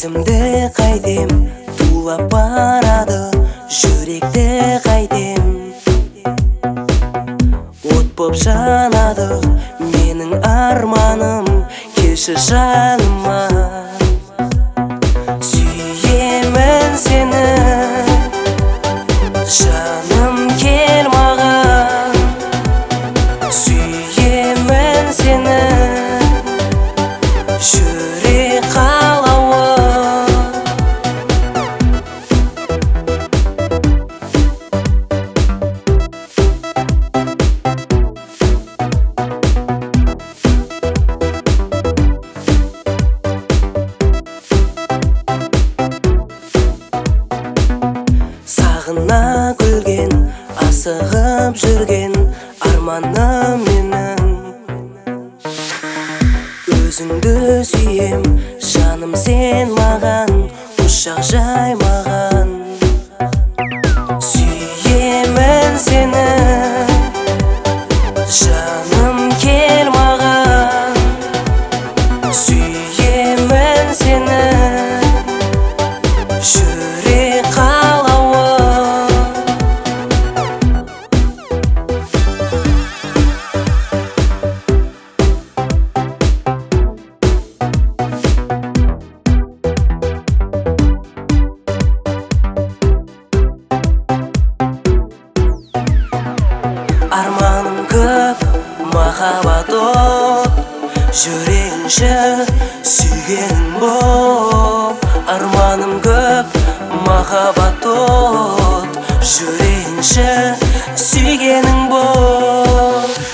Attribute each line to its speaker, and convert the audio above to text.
Speaker 1: Сезімді қайтем, тулап барады жүректі қайтем. От боп жанады менің арманым, келші жаныма. Сүйемін сені, жаным кел маған. Сүйемін сені, жүрек қалауы. Сағына күлген, асығып жүрген арманым менің. Өзіңді сүйем, жаным сен маған, құшақ жаймаған. Сүйемін сені, жаным кел маған. Сүйемін сені, жүрек қалауы. Арманым көп, махаббат от, жүрегінші сүйгенің боп. Арманым көп, махаббат от, жүрегінші сүйгенің боп.